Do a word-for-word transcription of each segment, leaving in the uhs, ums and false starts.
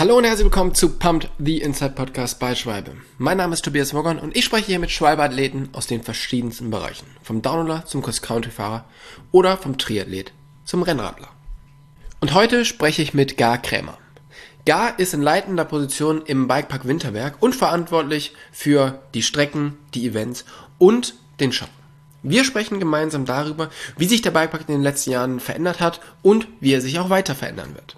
Hallo und herzlich willkommen zu Pumped, the Inside Podcast bei Schwalbe. Mein Name ist Tobias Woggon und ich spreche hier mit Schwalbe-Athleten aus den verschiedensten Bereichen. Vom Downhiller zum Cross-Country-Fahrer oder vom Triathlet zum Rennradler. Und heute spreche ich mit Gar Krämer. Gar ist in leitender Position im Bikepark Winterberg und verantwortlich für die Strecken, die Events und den Shop. Wir sprechen gemeinsam darüber, wie sich der Bikepark in den letzten Jahren verändert hat und wie er sich auch weiter verändern wird.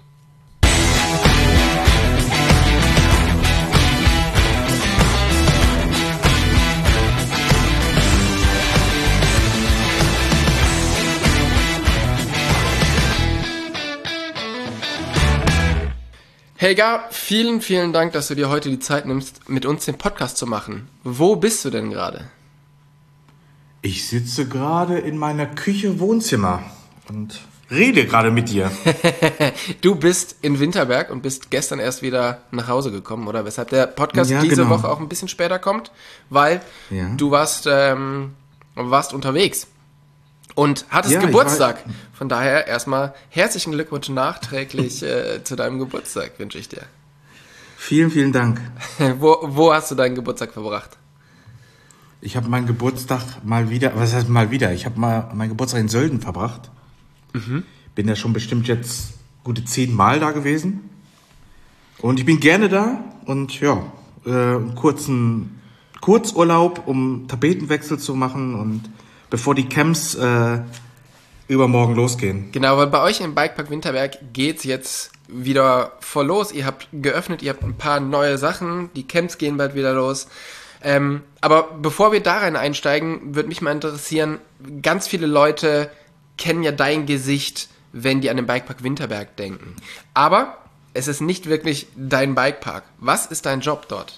Hey Gar, vielen, vielen Dank, dass du dir heute die Zeit nimmst, mit uns den Podcast zu machen. Wo bist du denn gerade? Ich sitze gerade in meiner Küche-Wohnzimmer und rede gerade mit dir. Du bist in Winterberg und bist gestern erst wieder nach Hause gekommen, oder? Weshalb der Podcast Ja, diese genau. Woche auch ein bisschen später kommt, weil Ja. du warst, ähm, warst unterwegs und hattest Ja, ich Geburtstag. war- Von daher erstmal herzlichen Glückwunsch nachträglich äh, zu deinem Geburtstag, wünsche ich dir. Vielen, vielen Dank. wo, wo hast du deinen Geburtstag verbracht? Ich habe meinen Geburtstag mal wieder, was heißt mal wieder? Ich habe mal meinen Geburtstag in Sölden verbracht. Mhm. Bin ja schon bestimmt jetzt gute zehn Mal da gewesen. Und ich bin gerne da und ja, äh, einen kurzen Kurzurlaub, um Tapetenwechsel zu machen und bevor die Camps äh, übermorgen losgehen. Genau, weil bei euch im Bikepark Winterberg geht's jetzt wieder voll los. Ihr habt geöffnet, ihr habt ein paar neue Sachen, die Camps gehen bald wieder los. Ähm, aber bevor wir da rein einsteigen, würde mich mal interessieren, ganz viele Leute kennen ja dein Gesicht, wenn die an den Bikepark Winterberg denken. Aber es ist nicht wirklich dein Bikepark. Was ist dein Job dort?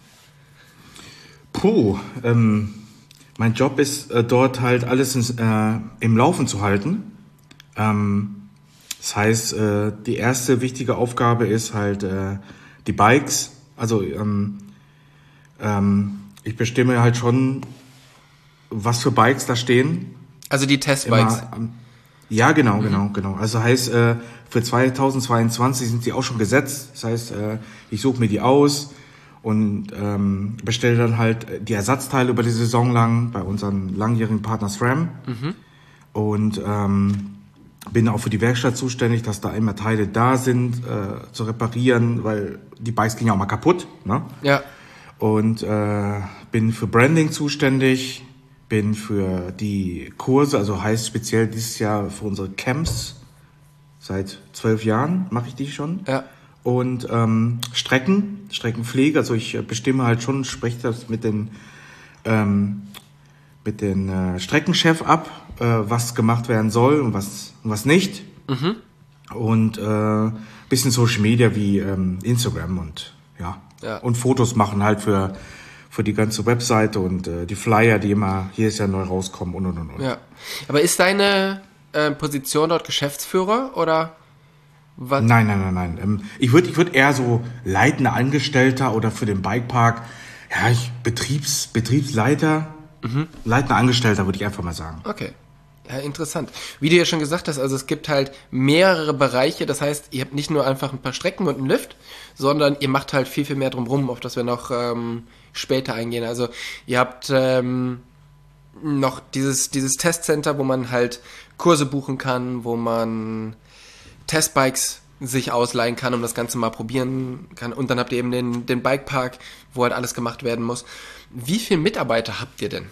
Puh, ähm, mein Job ist äh, dort halt alles ins, äh, im Laufen zu halten. Ähm, das heißt, äh, die erste wichtige Aufgabe ist halt äh, die Bikes. Also ähm, ähm, ich bestimme halt schon, was für Bikes da stehen. Also die Testbikes. Immer, ähm, ja, genau, genau, genau. Also heißt, äh, für zweitausendzweiundzwanzig sind sie auch schon gesetzt. Das heißt, äh, ich suche mir die aus und ähm, bestelle dann halt die Ersatzteile über die Saison lang bei unserem langjährigen Partner SRAM. Mhm. Und ähm, bin auch für die Werkstatt zuständig, dass da immer Teile da sind, äh, zu reparieren, weil die Bikes gehen ja auch mal kaputt. Ne? Ja. Und äh, bin für Branding zuständig, bin für die Kurse, also heißt speziell dieses Jahr für unsere Camps. Seit zwölf Jahren mache ich die schon. Ja. Und ähm, Strecken, Streckenpflege, also ich äh, bestimme halt schon, spreche das mit den ähm, mit den äh, Streckenchef ab, äh, was gemacht werden soll und was und was nicht. Mhm. Und äh, bisschen Social Media wie ähm, Instagram und ja. Ja. Und Fotos machen halt für für die ganze Webseite und äh, die Flyer, die immer jedes Jahr neu rauskommen und und und. und. Ja. Aber ist deine äh, Position dort Geschäftsführer oder was? Nein, nein, nein, nein. Ähm, ich würde ich würd eher so leitender Angestellter oder für den Bikepark, ja, ich Betriebs, Betriebsleiter, mhm. leitender Angestellter würde ich einfach mal sagen. Okay. Ja, interessant. Wie du ja schon gesagt hast, also es gibt halt mehrere Bereiche, das heißt, ihr habt nicht nur einfach ein paar Strecken und einen Lift, sondern ihr macht halt viel, viel mehr drumherum, auf das wir noch ähm, später eingehen. Also ihr habt ähm, noch dieses, dieses Testcenter, wo man halt Kurse buchen kann, wo man Testbikes sich ausleihen kann, um das Ganze mal probieren kann. Und dann habt ihr eben den, den Bikepark, wo halt alles gemacht werden muss. Wie viele Mitarbeiter habt ihr denn?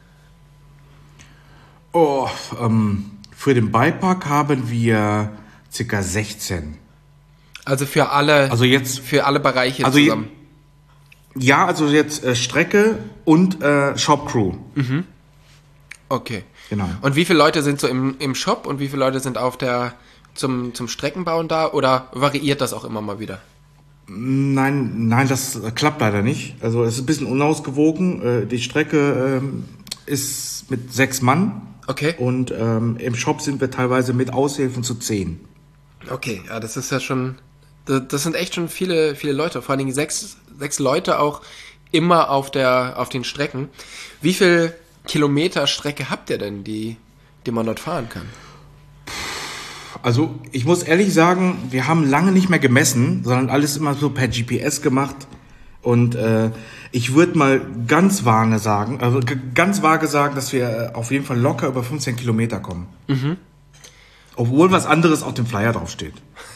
Oh, ähm, für den Bikepark haben wir circa sechzehn. Also für alle, Also jetzt, für alle Bereiche also je- zusammen. ja, also jetzt äh, Strecke und äh, Shop-Crew. Okay. Genau. Und wie viele Leute sind so im, im Shop und wie viele Leute sind auf der zum, zum Streckenbauen da oder variiert das auch immer mal wieder? Nein, nein, das äh, klappt leider nicht. Also es ist ein bisschen unausgewogen. Äh, die Strecke ähm, ist mit sechs Mann. Okay. Und ähm, im Shop sind wir teilweise mit Aushilfen zu zehn. Okay, ja, das ist ja schon, das, das sind echt schon viele, viele Leute, vor allen Dingen sechs, sechs Leute auch immer auf der, auf den Strecken. Wie viel Kilometer Strecke habt ihr denn, die, die man dort fahren kann? Also ich muss ehrlich sagen, wir haben lange nicht mehr gemessen, sondern alles immer so per G P S gemacht. Und äh, ich würde mal ganz vage sagen, also g- ganz vage sagen, dass wir auf jeden Fall locker über fünfzehn Kilometer kommen. Mhm. Obwohl was anderes auf dem Flyer draufsteht.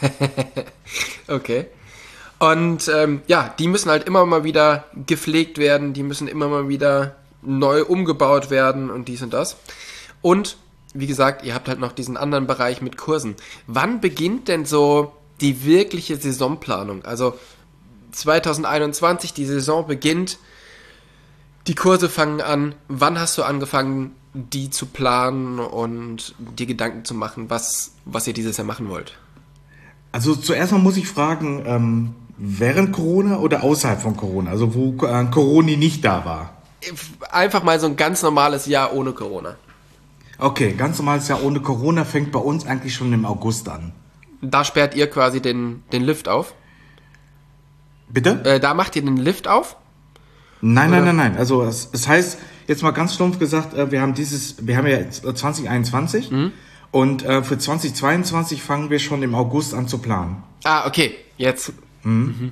Okay. Und ähm, ja, die müssen halt immer mal wieder gepflegt werden, die müssen immer mal wieder neu umgebaut werden und dies und das. Und wie gesagt, ihr habt halt noch diesen anderen Bereich mit Kursen. Wann beginnt denn so die wirkliche Saisonplanung? Also zwanzig einundzwanzig, die Saison beginnt, die Kurse fangen an. Wann hast du angefangen, die zu planen und dir Gedanken zu machen, was, was ihr dieses Jahr machen wollt? Also zuerst mal muss ich fragen, ähm, während Corona oder außerhalb von Corona? Also wo äh, Corona nicht da war? Einfach mal so ein ganz normales Jahr ohne Corona. Okay, ganz normales Jahr ohne Corona fängt bei uns eigentlich schon im August an. Da sperrt ihr quasi den, den Lift auf? Bitte? Äh, da macht ihr den Lift auf? Nein, Oder? nein, nein, nein. Also es, es heißt, jetzt mal ganz stumpf gesagt, äh, wir haben dieses, wir haben ja jetzt zwanzig einundzwanzig mhm. und äh, für zwanzig zweiundzwanzig fangen wir schon im August an zu planen. Ah, okay, jetzt. Mhm. Mhm.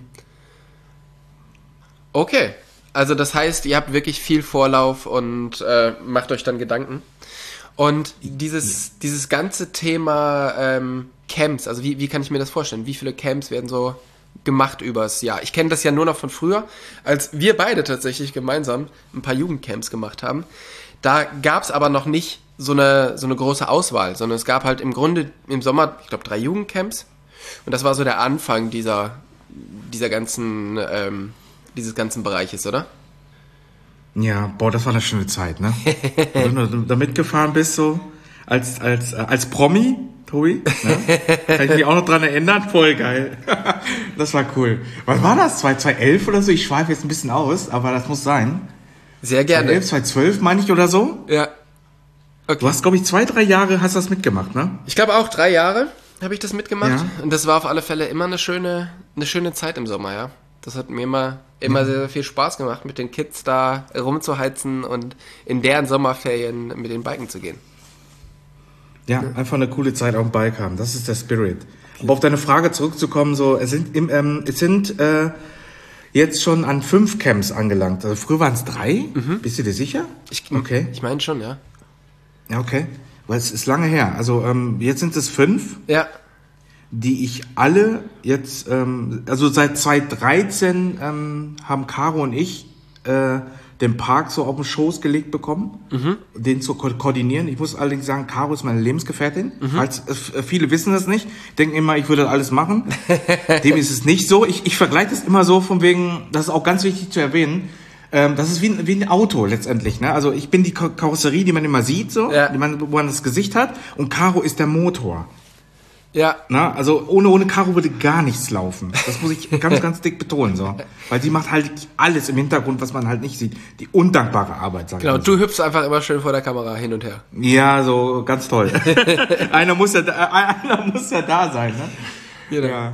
Okay, also das heißt, ihr habt wirklich viel Vorlauf und äh, macht euch dann Gedanken. Und dieses, ja. dieses ganze Thema ähm, Camps, also wie, wie kann ich mir das vorstellen? Wie viele Camps werden so gemacht übers Jahr? Ich kenne das ja nur noch von früher, als wir beide tatsächlich gemeinsam ein paar Jugendcamps gemacht haben. Da gab es aber noch nicht so eine, so eine große Auswahl, sondern es gab halt im Grunde im Sommer, ich glaube, drei Jugendcamps. Und das war so der Anfang dieser, dieser ganzen, ähm, dieses ganzen Bereiches, oder? Ja, boah, das war eine schöne Zeit, ne? Wenn du da mitgefahren bist, so als, als, als Promi, Tobi, ne? Kann ich mich auch noch dran erinnern? Voll geil. Das war cool. Was war das? zweitausendelf oder so? Ich schweife jetzt ein bisschen aus, aber das muss sein. Sehr gerne. zweitausendelf, zweitausendzwölf meine ich oder so? Ja. Okay. Du hast, glaube ich, zwei, drei Jahre hast das mitgemacht, ne? Ich glaube auch drei Jahre habe ich das mitgemacht. Ja. Und das war auf alle Fälle immer eine schöne, eine schöne Zeit im Sommer, ja. Das hat mir immer, immer ja. sehr, sehr viel Spaß gemacht, mit den Kids da rumzuheizen und in deren Sommerferien mit den Biken zu gehen. Ja, einfach eine coole Zeit auf dem Bike haben. Das ist der Spirit. Aber auf deine Frage zurückzukommen, so, es sind, im, ähm, es sind äh, jetzt schon an fünf Camps angelangt. Also früher waren es drei. Mhm. Bist du dir sicher? Ich, okay. Ich meine schon, ja. Ja, okay. Weil es ist lange her. Also ähm, jetzt sind es fünf. Ja. Die ich alle jetzt, ähm, also seit zweitausenddreizehn ähm, haben Caro und ich äh, den Park so auf den Schoß gelegt bekommen, mhm. den zu ko- koordinieren. Ich muss allerdings sagen, Caro ist meine Lebensgefährtin. Mhm. Falls, äh, viele wissen das nicht, denken immer, ich würde das alles machen. Dem ist es nicht so. Ich, ich vergleiche das immer so von wegen, das ist auch ganz wichtig zu erwähnen, ähm, das ist wie ein, wie ein Auto letztendlich. Ne? Also ich bin die K- Karosserie, die man immer sieht, so, ja. die man, wo man das Gesicht hat, und Caro ist der Motor. Ja. Na, also ohne, ohne Caro würde gar nichts laufen. Das muss ich ganz, ganz dick betonen, so. Weil sie macht halt alles im Hintergrund, was man halt nicht sieht. Die undankbare Arbeit, sag ich Genau, mal. du hüpfst einfach immer schön vor der Kamera hin und her. Ja, so, ganz toll. einer muss ja, da, einer muss ja da sein, ne? Genau. Ja.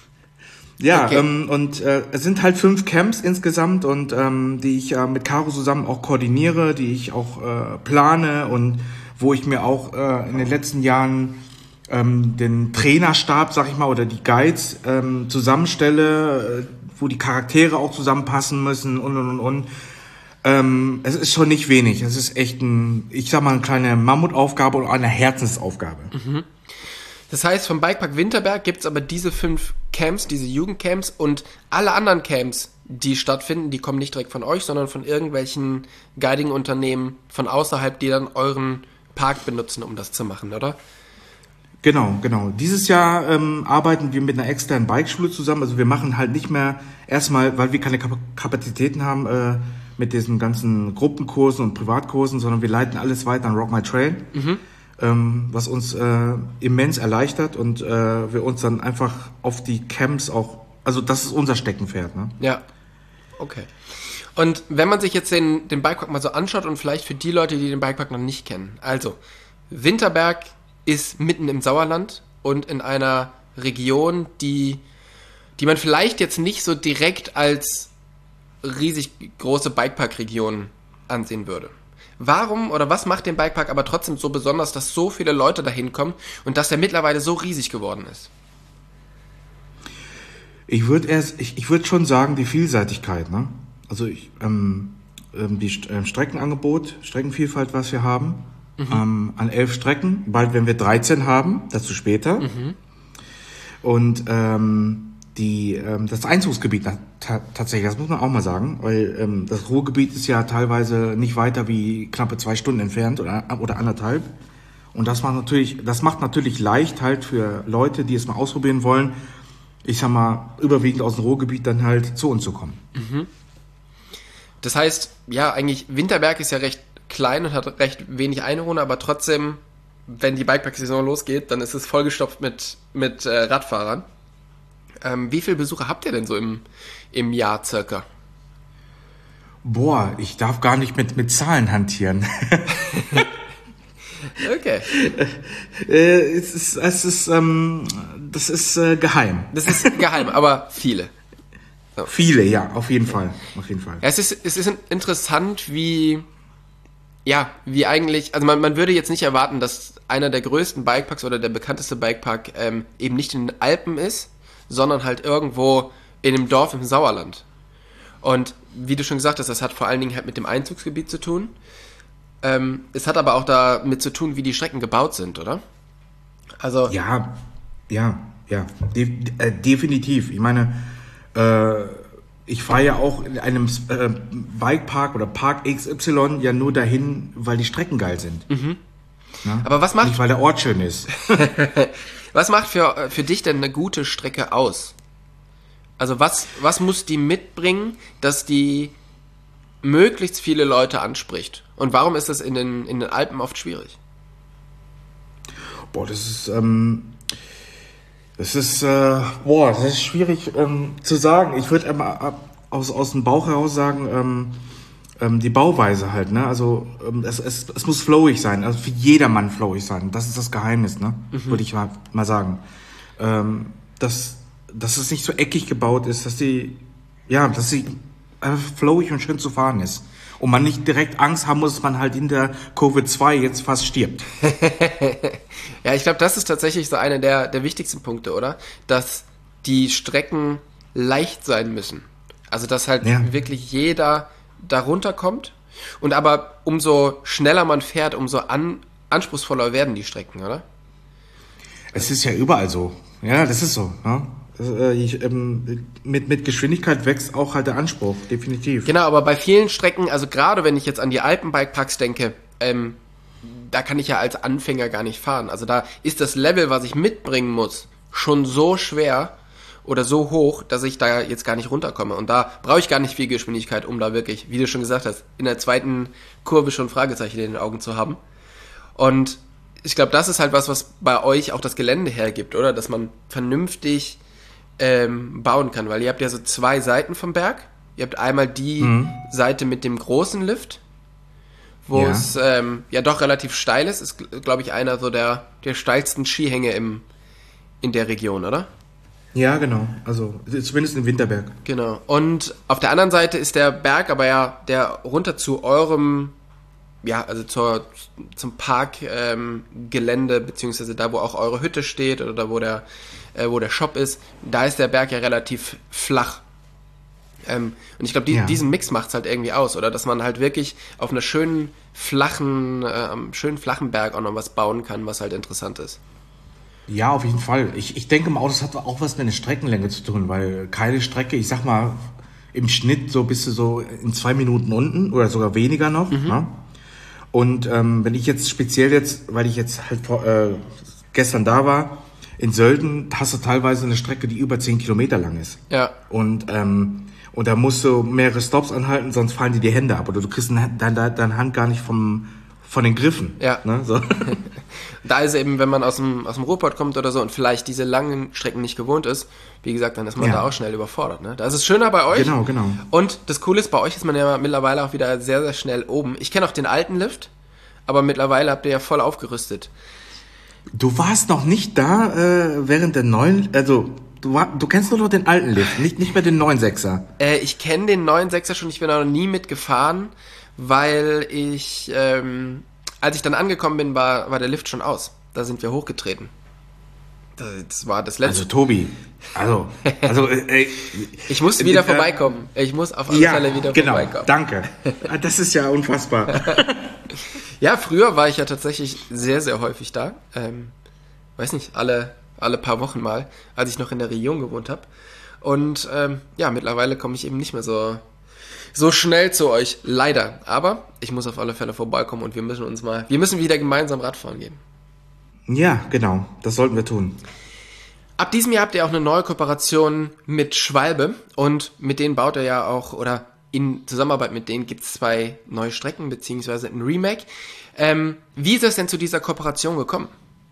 Ja, okay. ähm, und äh, es sind halt fünf Camps insgesamt und ähm, die ich äh, mit Caro zusammen auch koordiniere, die ich auch äh, plane und wo ich mir auch äh, in den letzten Jahren ähm, den Trainerstab, sag ich mal, oder die Guides ähm, zusammenstelle, äh, wo die Charaktere auch zusammenpassen müssen und und und und. Ähm, es ist schon nicht wenig. Es ist echt ein, ich sag mal, eine kleine Mammutaufgabe oder eine Herzensaufgabe. Mhm. Das heißt, vom Bikepark Winterberg gibt's aber diese fünf Camps, diese Jugendcamps, und alle anderen Camps, die stattfinden, die kommen nicht direkt von euch, sondern von irgendwelchen Guiding-Unternehmen von außerhalb, die dann euren Park benutzen, um das zu machen, oder? Genau, genau. Dieses Jahr ähm, arbeiten wir mit einer externen Bikeschule zusammen. Also wir machen halt nicht mehr erstmal, weil wir keine Kap- Kapazitäten haben äh, mit diesen ganzen Gruppenkursen und Privatkursen, sondern wir leiten alles weiter an Rock My Trail, mhm. ähm, was uns äh, immens erleichtert und äh, wir uns dann einfach auf die Camps auch, also das ist unser Steckenpferd. Ne? Ja, okay. Und wenn man sich jetzt den, den Bikepark mal so anschaut und vielleicht für die Leute, die den Bikepark noch nicht kennen, also Winterberg ist mitten im Sauerland und in einer Region, die, die man vielleicht jetzt nicht so direkt als riesig große Bikepark-Region ansehen würde. warum oder was macht den Bikepark aber trotzdem so besonders, dass so viele Leute dahin kommen und dass der mittlerweile so riesig geworden ist? Ich würde erst, ich, ich würde schon sagen, die Vielseitigkeit, ne? Also ich, ähm, ähm, die St- ähm, Streckenangebot, Streckenvielfalt, was wir haben, mhm. ähm, an elf Strecken, bald werden wir dreizehn haben, dazu später. Mhm. Und ähm, die ähm, das Einzugsgebiet na, ta- tatsächlich, das muss man auch mal sagen, weil ähm, das Ruhrgebiet ist ja teilweise nicht weiter wie knappe zwei Stunden entfernt oder oder anderthalb. Und das macht natürlich, das macht natürlich leicht halt für Leute, die es mal ausprobieren wollen, ich sag mal, überwiegend aus dem Ruhrgebiet dann halt zu uns zu kommen. Mhm. Das heißt, ja, eigentlich, Winterberg ist ja recht klein und hat recht wenig Einwohner, aber trotzdem, wenn die Bikepark-Saison losgeht, dann ist es vollgestopft mit, mit äh, Radfahrern. Ähm, wie viele Besucher habt ihr denn so im, im Jahr circa? Boah, ich darf gar nicht mit, mit Zahlen hantieren. Okay. Äh, es ist, es ist, ähm, das ist äh, geheim. Das ist geheim, aber viele. So. Viele, ja, auf jeden Fall, auf jeden Fall. Ja, es ist, es ist interessant, wie, ja, wie eigentlich, also man, man würde jetzt nicht erwarten, dass einer der größten Bikeparks oder der bekannteste Bikepark ähm, eben nicht in den Alpen ist, sondern halt irgendwo in einem Dorf im Sauerland. Und wie du schon gesagt hast, das hat vor allen Dingen halt mit dem Einzugsgebiet zu tun. Ähm, es hat aber auch damit zu tun, wie die Strecken gebaut sind, oder? Also ja, ja, ja, de- äh, definitiv. Ich meine, äh, ich fahre ja auch in einem äh, Bikepark oder Park X Y ja nur dahin, weil die Strecken geil sind. Mhm. Aber was macht... Nicht, weil der Ort schön ist. Was macht für, für dich denn eine gute Strecke aus? Also was, was muss die mitbringen, dass die möglichst viele Leute anspricht? Und warum ist das in den, in den Alpen oft schwierig? Boah, das ist, ähm, das ist, äh, boah, das ist schwierig ähm, zu sagen. Ich würde immer aus, aus dem Bauch heraus sagen, ähm, ähm, die Bauweise halt, ne? Also ähm, es, es, es muss flowig sein, also für jedermann flowig sein. Das ist das Geheimnis, ne? Mhm. Würde ich mal, mal sagen. Ähm, dass, dass es nicht so eckig gebaut ist, dass die, ja, dass sie einfach flowig und schön zu fahren ist. Und man nicht direkt Angst haben muss, dass man halt in der Kurve zwei jetzt fast stirbt. Ja, ich glaube, das ist tatsächlich so einer der, der wichtigsten Punkte, oder? Dass die Strecken leicht sein müssen. Also, dass halt ja. wirklich jeder da runterkommt. Und aber umso schneller man fährt, umso an, anspruchsvoller werden die Strecken, oder? Es ist ja überall so. Ja, das ist so. Ja? Ich, ähm, mit, mit Geschwindigkeit wächst auch halt der Anspruch, definitiv. Genau, aber bei vielen Strecken, also gerade wenn ich jetzt an die Alpenbikeparks denke, ähm, da kann ich ja als Anfänger gar nicht fahren. Also da ist das Level, was ich mitbringen muss, schon so schwer oder so hoch, dass ich da jetzt gar nicht runterkomme. Und da brauche ich gar nicht viel Geschwindigkeit, um da wirklich, wie du schon gesagt hast, in der zweiten Kurve schon Fragezeichen in den Augen zu haben. Und ich glaube, das ist halt was, was bei euch auch das Gelände hergibt, oder? Dass man vernünftig ähm, bauen kann, weil ihr habt ja so zwei Seiten vom Berg. Ihr habt einmal die mhm. Seite mit dem großen Lift, wo ja. es ähm, ja doch relativ steil ist. Ist, glaube ich, einer so der, der steilsten Skihänge im, in der Region, oder? Ja, genau. Also zumindest im Winterberg. Genau. Und auf der anderen Seite ist der Berg aber ja der runter zu eurem, ja, also zur, zum Parkgelände, ähm, beziehungsweise da, wo auch eure Hütte steht oder da, wo der, äh, wo der Shop ist, da ist der Berg ja relativ flach. Ähm, und ich glaube, die, ja. diesen Mix macht's halt irgendwie aus, oder? Dass man halt wirklich auf einer schönen, flachen, äh, schönen flachen Berg auch noch was bauen kann, was halt interessant ist. Ja, auf jeden Fall. Ich, ich denke mal, das hat auch was mit der Streckenlänge zu tun, weil keine Strecke, ich sag mal, im Schnitt so bist du so in zwei Minuten unten oder sogar weniger noch. Mhm. Ne? Und ähm, wenn ich jetzt speziell jetzt, weil ich jetzt halt vor, äh, gestern da war, in Sölden hast du teilweise eine Strecke, die über zehn Kilometer lang ist. Ja. Und ähm, und da musst du mehrere Stops anhalten, sonst fallen dir die Hände ab oder du kriegst deine, deine Hand gar nicht vom von den Griffen. Ja. Ne? So. Da ist eben, wenn man aus dem aus dem Ruhrpott kommt oder so und vielleicht diese langen Strecken nicht gewohnt ist, wie gesagt, dann ist man ja. da auch schnell überfordert. Ne? Da ist es schöner bei euch. Genau, genau. Und das Coole ist, bei euch ist man ja mittlerweile auch wieder sehr, sehr schnell oben. Ich kenne auch den alten Lift, aber mittlerweile habt ihr ja voll aufgerüstet. Du warst noch nicht da äh, während der neuen, also du, war, du kennst nur noch den alten Lift, nicht, nicht mehr den neun Sechser. Äh, ich kenne den neun Sechser schon, ich bin auch noch nie mitgefahren, weil ich, ähm, als ich dann angekommen bin, war, war der Lift schon aus. Da sind wir hochgetreten. Das war das letzte. Also Tobi, also, also äh, ich muss wieder äh, vorbeikommen. Ich muss auf alle ja, Fälle wieder genau, vorbeikommen. Danke. Das ist ja unfassbar. Ja, früher war ich ja tatsächlich sehr, sehr häufig da. Ähm, weiß nicht, alle, alle paar Wochen mal, als ich noch in der Region gewohnt habe. Und ähm, ja, mittlerweile komme ich eben nicht mehr so, so schnell zu euch. Leider. Aber ich muss auf alle Fälle vorbeikommen und wir müssen uns mal, wir müssen wieder gemeinsam Radfahren gehen. Ja, genau. Das sollten wir tun. Ab diesem Jahr habt ihr auch eine neue Kooperation mit Schwalbe und mit denen baut er ja auch, oder in Zusammenarbeit mit denen gibt es zwei neue Strecken beziehungsweise ein Remake. Ähm, wie ist es denn zu dieser Kooperation gekommen?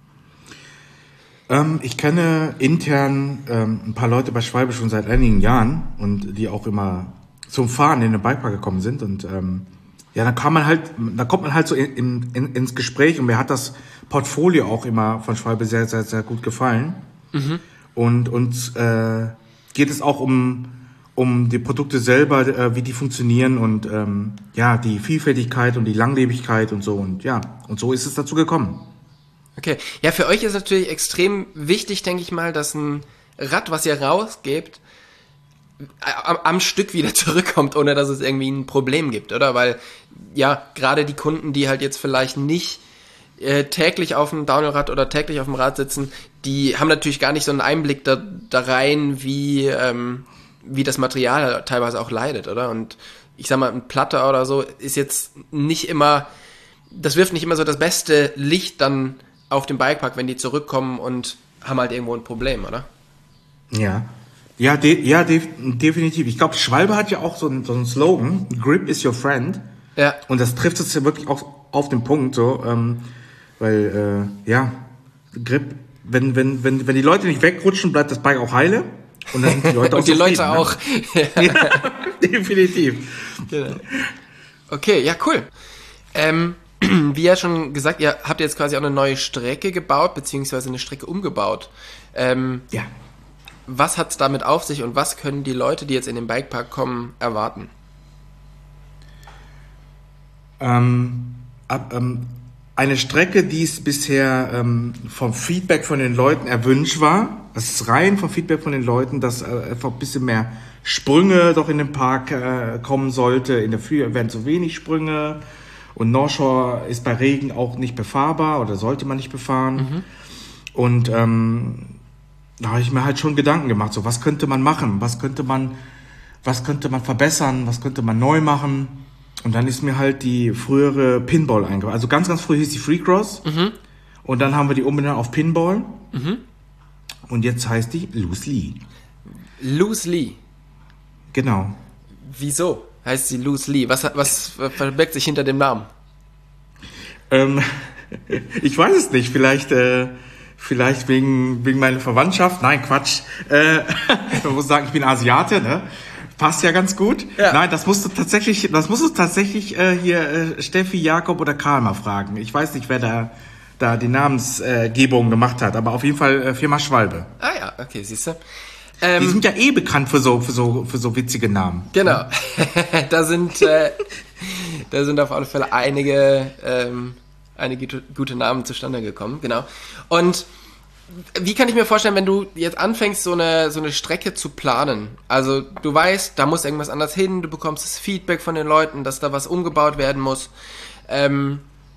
Ähm, ich kenne intern ähm, ein paar Leute bei Schwalbe schon seit einigen Jahren und die auch immer zum Fahren in den Bikepark gekommen sind und ähm, ja, dann kann man halt, da kommt man halt so in, in, ins Gespräch und mir hat das Portfolio auch immer von Schwalbe sehr, sehr, sehr gut gefallen. Mhm. Und uns äh, geht es auch um, um die Produkte selber, äh, wie die funktionieren und ähm, ja, die Vielfältigkeit und die Langlebigkeit und so und ja, und so ist es dazu gekommen. Okay, ja, für euch ist natürlich extrem wichtig, denke ich mal, dass ein Rad, was ihr rausgebt, am, am Stück wieder zurückkommt, ohne dass es irgendwie ein Problem gibt, oder? Weil, ja, gerade die Kunden, die halt jetzt vielleicht nicht äh, täglich auf dem Downhill-Rad oder täglich auf dem Rad sitzen, die haben natürlich gar nicht so einen Einblick da, da rein, wie, ähm, wie das Material teilweise auch leidet, oder? Und ich sag mal, ein Platte oder so ist jetzt nicht immer, das wirft nicht immer so das beste Licht dann auf den Bikepark, wenn die zurückkommen und haben halt irgendwo ein Problem, oder? Ja. Ja, de- ja de- definitiv. Ich glaube, Schwalbe hat ja auch so einen, so einen Slogan, Grip is your friend. Ja. Und das trifft es ja wirklich auch auf den Punkt, so, ähm, weil, äh, ja, Grip, wenn, wenn, wenn, wenn die Leute nicht wegrutschen, bleibt das Bike auch heile. Und dann sind die Leute auch Und die Leute ne? auch. Ja, definitiv. Genau. Okay, ja, cool. Ähm, wie ja schon gesagt, ihr habt jetzt quasi auch eine neue Strecke gebaut, beziehungsweise eine Strecke umgebaut. Ähm, ja. Was hat's damit auf sich und was können die Leute, die jetzt in den Bikepark kommen, erwarten? Ähm, ab, ähm, eine Strecke, die es bisher ähm, vom Feedback von den Leuten erwünscht war. Es ist rein vom Feedback von den Leuten, dass äh, einfach ein bisschen mehr Sprünge doch in den Park äh, kommen sollte. In der Früh werden zu wenig Sprünge. Und North Shore ist bei Regen auch nicht befahrbar oder sollte man nicht befahren. Mhm. Und ähm, da habe ich mir halt schon Gedanken gemacht, so was könnte man machen, was könnte man, was könnte man verbessern, was könnte man neu machen. Und dann ist mir halt die frühere Pinball eingefallen. Also ganz, ganz früh hieß die Freecross. Mhm. Und dann haben wir die umbenannt auf Pinball. Mhm. Und jetzt heißt die Loose Lee. Loose Lee? Genau. Wieso heißt sie Loose Lee? Was, was verbirgt sich hinter dem Namen? Ähm, ich weiß es nicht. Vielleicht... Äh, Vielleicht wegen, wegen meiner Verwandtschaft. Nein, Quatsch. Äh, man muss sagen, ich bin Asiate, ne? Passt ja ganz gut. Ja. Nein, das musst du tatsächlich, das musst du tatsächlich äh, hier äh, Steffi, Jakob oder Karl mal fragen. Ich weiß nicht, wer da, da die Namensgebung äh, gemacht hat, aber auf jeden Fall äh, Firma Schwalbe. Ah ja, okay, siehst du. Ähm, die sind ja eh bekannt für so, für so, für so witzige Namen. Genau. da sind, äh, da sind auf alle Fälle einige, ähm, einige gute Namen zustande gekommen, genau. Und wie kann ich mir vorstellen, wenn du jetzt anfängst, so eine, so eine Strecke zu planen? Also du weißt, da muss irgendwas anders hin, du bekommst das Feedback von den Leuten, dass da was umgebaut werden muss. Ähm,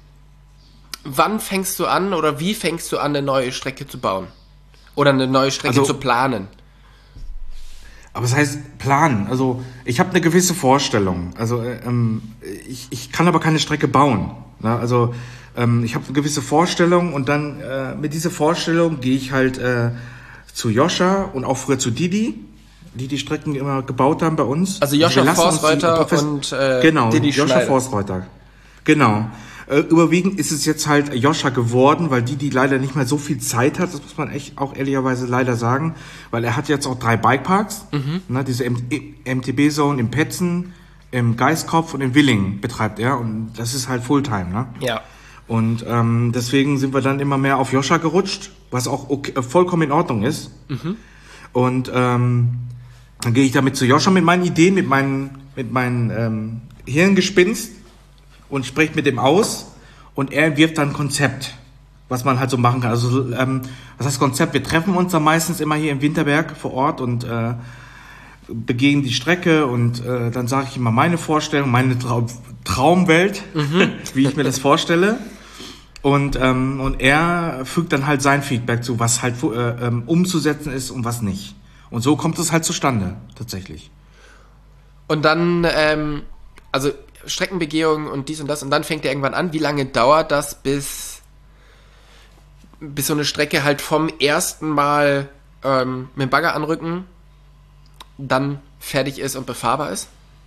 wann fängst du an oder wie fängst du an, eine neue Strecke zu bauen? Oder eine neue Strecke also, zu planen? Aber es heißt planen. Also ich habe eine gewisse Vorstellung. Also ähm, ich, ich kann aber keine Strecke bauen. Ne? Also ähm, ich habe eine gewisse Vorstellung und dann äh, mit dieser Vorstellung gehe ich halt äh, zu Joscha und auch früher zu Didi, die die Strecken immer gebaut haben bei uns. Also Joscha Forstreuter und äh, genau, Didi Joscha Forstreuter. Genau. Äh, überwiegend ist es jetzt halt Joscha geworden, weil Didi leider nicht mehr so viel Zeit hat, das muss man echt auch ehrlicherweise leider sagen, weil er hat jetzt auch drei Bikeparks, mhm. ne, diese M T B-Zone in Petzen, im Geiskopf und in Willingen betreibt er und das ist halt Fulltime, ne? Ja. Und ähm, deswegen sind wir dann immer mehr auf Joscha gerutscht, was auch okay, vollkommen in Ordnung ist. Mhm. Und ähm, dann gehe ich damit zu Joscha mit meinen Ideen, mit meinen, mit meinen ähm, Hirngespinst und spricht mit dem aus und er entwirft dann ein Konzept, was man halt so machen kann. Also ähm, was heißt Konzept? Wir treffen uns dann meistens immer hier im Winterberg vor Ort und äh, begehen die Strecke und äh, dann sage ich immer meine Vorstellung, meine Trau- Traumwelt, mhm. wie ich mir das vorstelle. Und, ähm, und er fügt dann halt sein Feedback zu, was halt äh, ähm, umzusetzen ist und was nicht. Und so kommt es halt zustande, tatsächlich. Und dann, ähm, also Streckenbegehung und dies und das, und dann fängt er irgendwann an. Wie lange dauert das, bis, bis so eine Strecke halt vom ersten Mal ähm, mit dem Bagger anrücken dann fertig ist und befahrbar ist?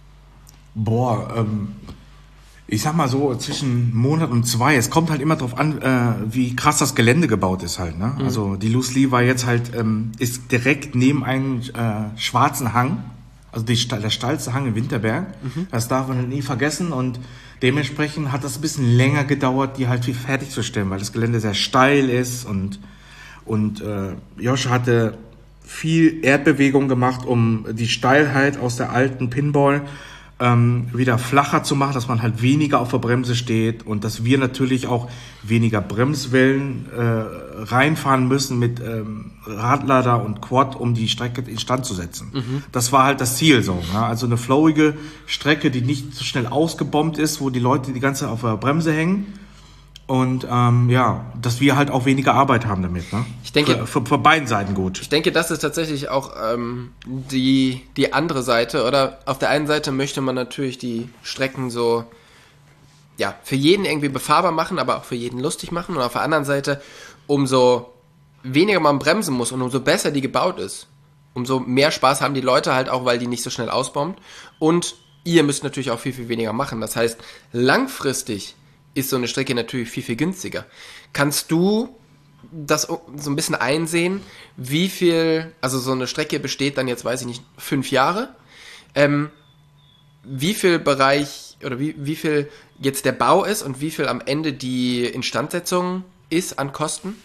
Boah, ähm, ich sag mal so, zwischen einem Monat und zwei. Es kommt halt immer drauf an, äh, wie krass das Gelände gebaut ist halt. Ne? Mhm. Also die Loosely war jetzt halt, ähm, ist direkt neben einem äh, schwarzen Hang. Also die, der steilste Hang im Winterberg. Mhm. Das darf man nie vergessen. Und dementsprechend hat das ein bisschen länger gedauert, die halt viel fertigzustellen, weil das Gelände sehr steil ist. Und, und äh, Josh hatte viel Erdbewegung gemacht, um die Steilheit aus der alten Pinball ähm, wieder flacher zu machen, dass man halt weniger auf der Bremse steht und dass wir natürlich auch weniger Bremswellen äh, reinfahren müssen mit ähm, Radlader und Quad, um die Strecke instand zu setzen. Mhm. Das war halt das Ziel so. Ja? Also eine flowige Strecke, die nicht so schnell ausgebombt ist, wo die Leute die ganze Zeit auf der Bremse hängen. Und ähm, ja, dass wir halt auch weniger Arbeit haben damit. Ne? Ich denke, für, für, für beiden Seiten gut. Ich denke, das ist tatsächlich auch ähm, die, die andere Seite. Oder auf der einen Seite möchte man natürlich die Strecken so ja für jeden irgendwie befahrbar machen, aber auch für jeden lustig machen. Und auf der anderen Seite, umso weniger man bremsen muss und umso besser die gebaut ist, umso mehr Spaß haben die Leute halt auch, weil die nicht so schnell ausbombt. Und ihr müsst natürlich auch viel, viel weniger machen. Das heißt, langfristig ist so eine Strecke natürlich viel, viel günstiger. Kannst du das so ein bisschen einsehen, wie viel, also so eine Strecke besteht dann jetzt, weiß ich nicht, fünf Jahre, ähm, wie viel Bereich oder wie, wie viel jetzt der Bau ist und wie viel am Ende die Instandsetzung ist an Kosten?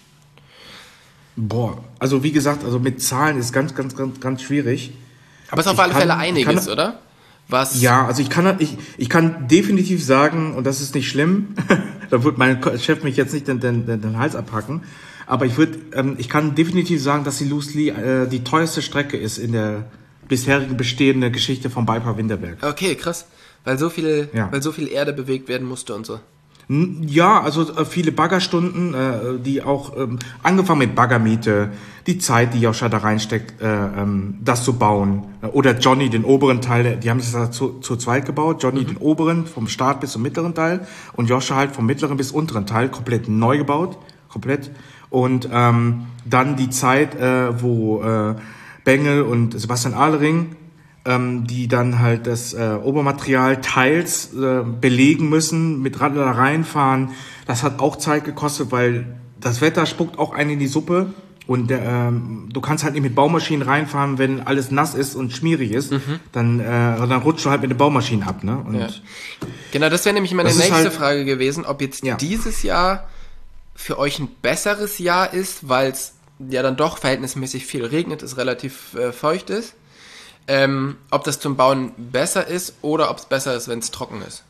Boah, also wie gesagt, also mit Zahlen ist ganz, ganz, ganz, ganz schwierig. Aber es ist auf alle Fälle einiges, kann, oder? Was? Ja, also ich kann, ich, ich kann definitiv sagen, und das ist nicht schlimm, da wird mein Chef mich jetzt nicht den, den, den Hals abhacken, aber ich würde, ähm, ich kann definitiv sagen, dass die Loosely äh, die teuerste Strecke ist in der bisherigen bestehenden Geschichte vom Bipark Winterberg. Okay, krass, weil so viel, ja. weil so viel Erde bewegt werden musste und so. Ja, also äh, viele Baggerstunden, äh, die auch ähm, angefangen mit Baggermiete, die Zeit, die Joscha da reinsteckt, äh, ähm, das zu bauen. Oder Johnny, den oberen Teil, die haben es da zu, zu zweit gebaut. Johnny, mhm. den oberen, vom Start bis zum mittleren Teil. Und Joscha halt vom mittleren bis unteren Teil, komplett neu gebaut. Komplett. Und ähm, dann die Zeit, äh, wo äh, Bengel und Sebastian Ahlering, ähm, die dann halt das äh, Obermaterial teils äh, belegen müssen, mit Radler reinfahren. Das hat auch Zeit gekostet, weil das Wetter spuckt auch einen in die Suppe. Und ähm, du kannst halt nicht mit Baumaschinen reinfahren, wenn alles nass ist und schmierig ist, mhm. dann, äh, dann rutscht du halt mit den Baumaschinen ab. Ne? Und ja. Genau, das wäre nämlich meine nächste halt, Frage gewesen, ob jetzt ja. dieses Jahr für euch ein besseres Jahr ist, weil es ja dann doch verhältnismäßig viel regnet, es relativ äh, feucht ist. Ähm, ob das zum Bauen besser ist oder ob es besser ist, wenn es trocken ist.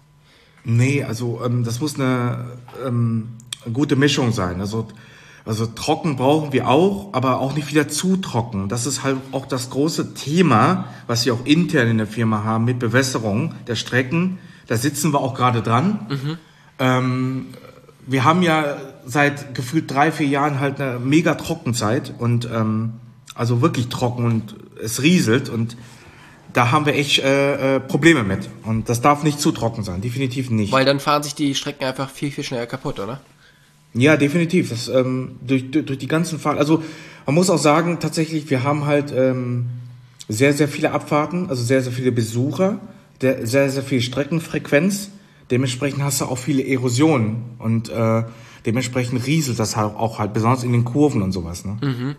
Nee, also ähm, das muss eine ähm, gute Mischung sein. Also Also trocken brauchen wir auch, aber auch nicht wieder zu trocken. Das ist halt auch das große Thema, was wir auch intern in der Firma haben mit Bewässerung der Strecken. Da sitzen wir auch gerade dran. Mhm. Ähm, wir haben ja seit gefühlt drei, vier Jahren halt eine mega Trockenzeit und ähm, also wirklich trocken und es rieselt und da haben wir echt äh, äh, Probleme mit. Und das darf nicht zu trocken sein, definitiv nicht. Weil dann fahren sich die Strecken einfach viel, viel schneller kaputt, oder? Ja, definitiv. Das, ähm, durch, durch die ganzen Fahrten. Also man muss auch sagen, tatsächlich, wir haben halt ähm, sehr, sehr viele Abfahrten, also sehr, sehr viele Besucher, der, sehr, sehr viel Streckenfrequenz. Dementsprechend hast du auch viele Erosionen und äh, dementsprechend rieselt das halt auch halt, besonders in den Kurven und sowas. Ne? Mhm.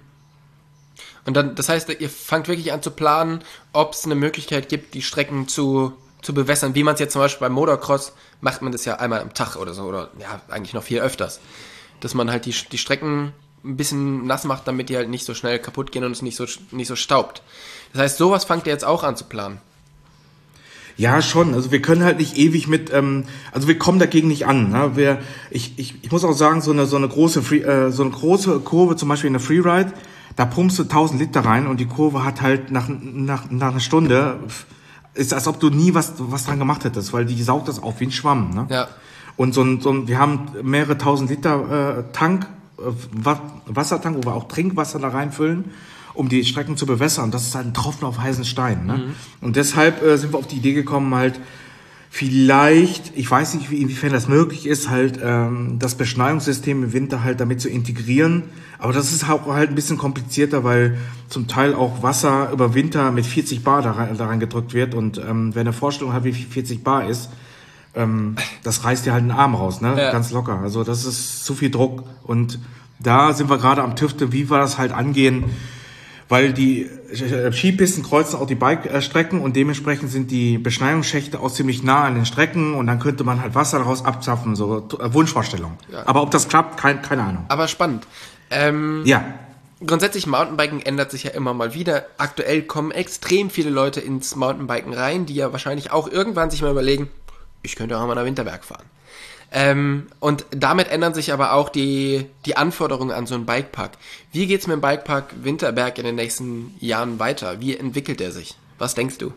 Und dann, das heißt, ihr fangt wirklich an zu planen, ob es eine Möglichkeit gibt, die Strecken zu zu bewässern, wie man es jetzt zum Beispiel beim Motocross macht, man das ja einmal am Tag oder so, oder ja, eigentlich noch viel öfters, dass man halt die, die Strecken ein bisschen nass macht, damit die halt nicht so schnell kaputt gehen und es nicht so, nicht so staubt. Das heißt, sowas fangt ihr jetzt auch an zu planen. Ja, schon. Also wir können halt nicht ewig mit, ähm, also wir kommen dagegen nicht an. Ne? Wir, ich, ich, ich muss auch sagen, so eine so eine große Free, äh, so eine große Kurve, zum Beispiel in der Freeride, da pumpst du tausend Liter rein und die Kurve hat halt nach nach nach einer Stunde ist, als ob du nie was was dran gemacht hättest, weil die saugt das auf wie ein Schwamm. Ne? Ja. Und so ein, so ein, wir haben mehrere tausend Liter äh, Tank, äh, Wassertank, wo wir auch Trinkwasser da reinfüllen, um die Strecken zu bewässern. Das ist halt ein Tropfen auf heißen Stein. Ne? Mhm. Und deshalb äh, sind wir auf die Idee gekommen, halt vielleicht, ich weiß nicht, wie, inwiefern das möglich ist, halt ähm, das Beschneiungssystem im Winter halt damit zu integrieren. Aber das ist auch halt ein bisschen komplizierter, weil zum Teil auch Wasser über Winter mit vierzig Bar da rein, da rein gedrückt wird. Und ähm, wer eine Vorstellung hat, wie viel vierzig Bar ist, ähm, das reißt dir halt den Arm raus, ne? Ja. Ganz locker. Also das ist zu viel Druck. Und da sind wir gerade am Tüfteln, wie wir das halt angehen, weil die Skipisten kreuzen auch die Bike-Strecken und dementsprechend sind die Beschneiungsschächte auch ziemlich nah an den Strecken und dann könnte man halt Wasser daraus abzapfen, so Wunschvorstellung. Ja. Aber ob das klappt, kein, keine Ahnung. Aber spannend. Ähm, ja. Grundsätzlich, Mountainbiken ändert sich ja immer mal wieder. Aktuell kommen extrem viele Leute ins Mountainbiken rein, die ja wahrscheinlich auch irgendwann sich mal überlegen, ich könnte auch mal nach Winterberg fahren. Ähm, und damit ändern sich aber auch die, die Anforderungen an so einen Bikepark. Wie geht's mit dem Bikepark Winterberg in den nächsten Jahren weiter? Wie entwickelt er sich? Was denkst du?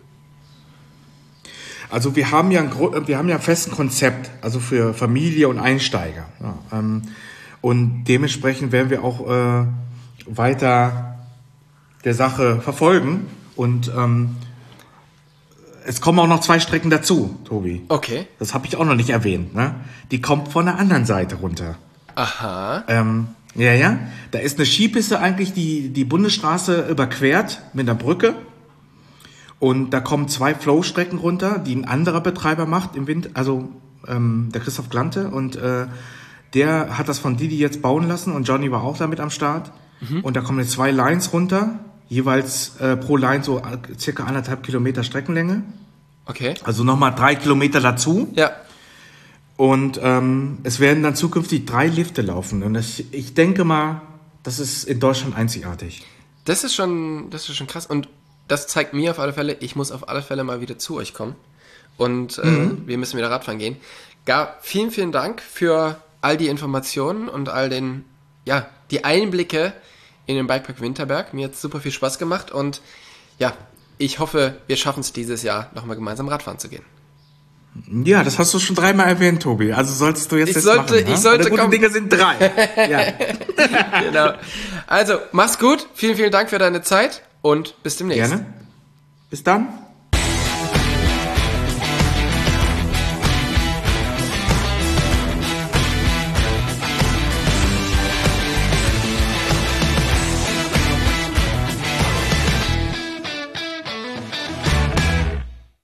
Also wir haben ja ein, wir haben ja ein festes Konzept, also für Familie und Einsteiger. Ja, ähm, und dementsprechend werden wir auch äh, weiter der Sache verfolgen. Und ähm, es kommen auch noch zwei Strecken dazu, Tobi. Okay. Das habe ich auch noch nicht erwähnt. Ne? Die kommt von der anderen Seite runter. Aha. Ähm, ja, ja. Da ist eine Skipiste eigentlich, die die Bundesstraße überquert mit einer Brücke. Und da kommen zwei Flow-Strecken runter, die ein anderer Betreiber macht im Winter. Also ähm, der Christoph Glante. Und äh, der hat das von Didi jetzt bauen lassen. Und Johnny war auch damit am Start. Mhm. Und da kommen jetzt zwei Lines runter. Jeweils äh, pro Line so circa anderthalb Kilometer Streckenlänge. Okay. Also nochmal drei Kilometer dazu. Ja. Und ähm, es werden dann zukünftig drei Lifte laufen. Und das, ich denke mal, das ist in Deutschland einzigartig. Das ist schon, das ist schon krass. Und das zeigt mir auf alle Fälle, ich muss auf alle Fälle mal wieder zu euch kommen. Und äh, mhm. wir müssen wieder Radfahren gehen. Gar vielen, vielen Dank für all die Informationen und all den, ja, die Einblicke in den Bikepark Winterberg. Mir hat es super viel Spaß gemacht und ja, ich hoffe, wir schaffen es dieses Jahr nochmal gemeinsam Radfahren zu gehen. Ja, das hast du schon dreimal erwähnt, Tobi. Also solltest du jetzt ich das sollte, machen. Ich sollte, gute Dinge sind drei. Ja. Genau. Also, mach's gut. Vielen, vielen Dank für deine Zeit und bis demnächst. Gerne. Bis dann.